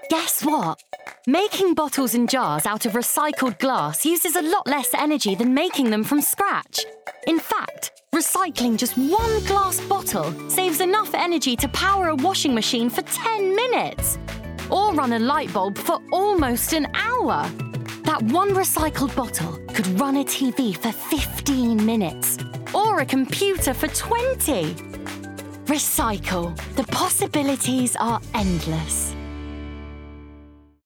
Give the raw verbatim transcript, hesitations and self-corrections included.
Guess what? Making bottles and jars out of recycled glass uses a lot less energy than making them from scratch. In fact, recycling just one glass bottle saves enough energy to power a washing machine for ten minutes. Or run a light bulb for almost an hour. That one recycled bottle could run a T V for fifteen minutes. Or a computer for twenty. Recycle. The possibilities are endless.